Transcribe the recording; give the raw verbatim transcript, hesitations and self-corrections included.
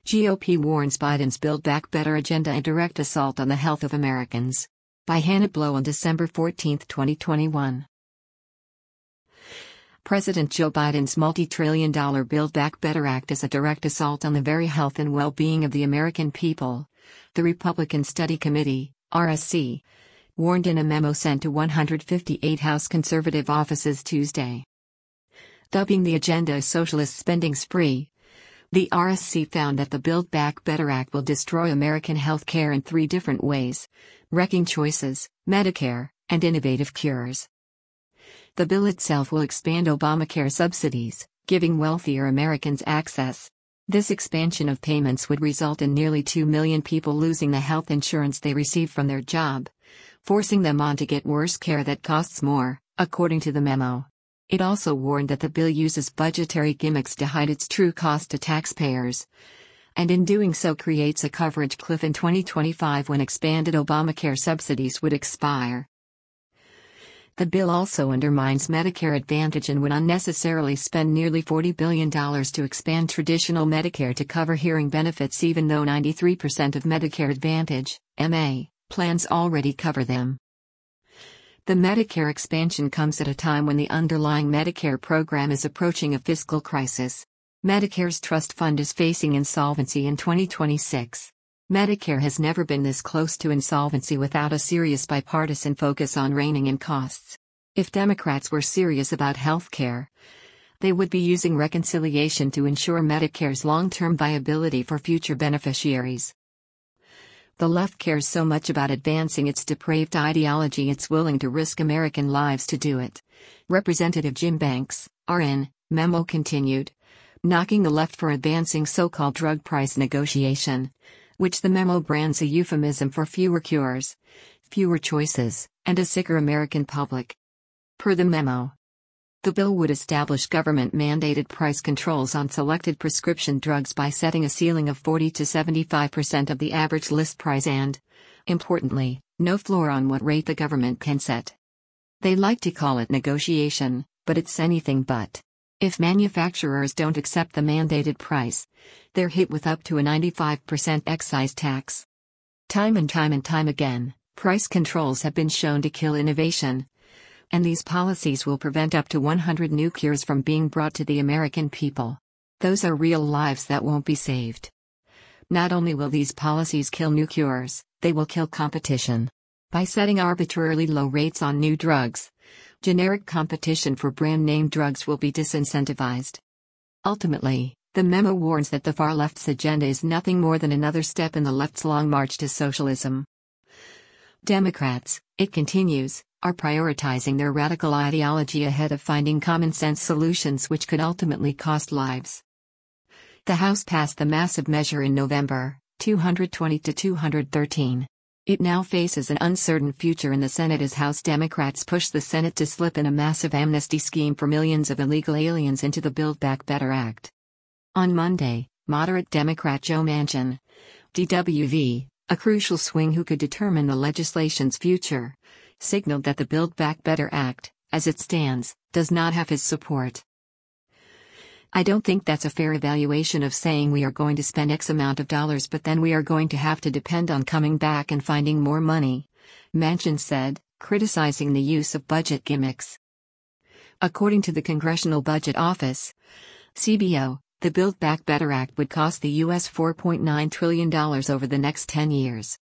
G O P warns Biden's Build Back Better agenda a direct assault on the health of Americans. By Hannah Blow on December fourteenth, twenty twenty-one. President Joe Biden's multi-trillion dollar Build Back Better Act is a direct assault on the very health and well-being of the American people, the Republican Study Committee, R S C, warned in a memo sent to one hundred fifty-eight House conservative offices Tuesday. Dubbing the agenda a socialist spending spree, the R S C found that the Build Back Better Act will destroy American health care in three different ways: wrecking choices, Medicare, and innovative cures. The bill itself will expand Obamacare subsidies, giving wealthier Americans access. This expansion of payments would result in nearly two million people losing the health insurance they receive from their job, forcing them on to get worse care that costs more, according to the memo. It also warned that the bill uses budgetary gimmicks to hide its true cost to taxpayers, and in doing so creates a coverage cliff in twenty twenty-five when expanded Obamacare subsidies would expire. The bill also undermines Medicare Advantage and would unnecessarily spend nearly forty billion dollars to expand traditional Medicare to cover hearing benefits, even though ninety-three percent of Medicare Advantage, M A, plans already cover them. The Medicare expansion comes at a time when the underlying Medicare program is approaching a fiscal crisis. Medicare's trust fund is facing insolvency in twenty twenty-six. Medicare has never been this close to insolvency without a serious bipartisan focus on reining in costs. If Democrats were serious about health care, they would be using reconciliation to ensure Medicare's long-term viability for future beneficiaries. The left cares so much about advancing its depraved ideology it's willing to risk American lives to do it. Representative Jim Banks, R N, memo continued, knocking the left for advancing so-called drug price negotiation, which the memo brands a euphemism for fewer cures, fewer choices, and a sicker American public. Per the memo, the bill would establish government-mandated price controls on selected prescription drugs by setting a ceiling of forty to seventy-five percent of the average list price and, importantly, no floor on what rate the government can set. They like to call it negotiation, but it's anything but. If manufacturers don't accept the mandated price, they're hit with up to a ninety-five percent excise tax. Time and time and time again, price controls have been shown to kill innovation, and these policies will prevent up to one hundred new cures from being brought to the American people. Those are real lives that won't be saved. Not only will these policies kill new cures, they will kill competition. By setting arbitrarily low rates on new drugs, generic competition for brand-name drugs will be disincentivized. Ultimately, the memo warns that the far left's agenda is nothing more than another step in the left's long march to socialism. Democrats, it continues, are prioritizing their radical ideology ahead of finding common-sense solutions which could ultimately cost lives. The House passed the massive measure in November, two hundred twenty to two hundred thirteen. It now faces an uncertain future in the Senate as House Democrats push the Senate to slip in a massive amnesty scheme for millions of illegal aliens into the Build Back Better Act. On Monday, moderate Democrat Joe Manchin, D W V, a crucial swing who could determine the legislation's future, signaled that the Build Back Better Act, as it stands, does not have his support. I don't think that's a fair evaluation of saying we are going to spend X amount of dollars but then we are going to have to depend on coming back and finding more money, Manchin said, criticizing the use of budget gimmicks. According to the Congressional Budget Office, C B O, the Build Back Better Act would cost the U S four point nine trillion dollars over the next ten years.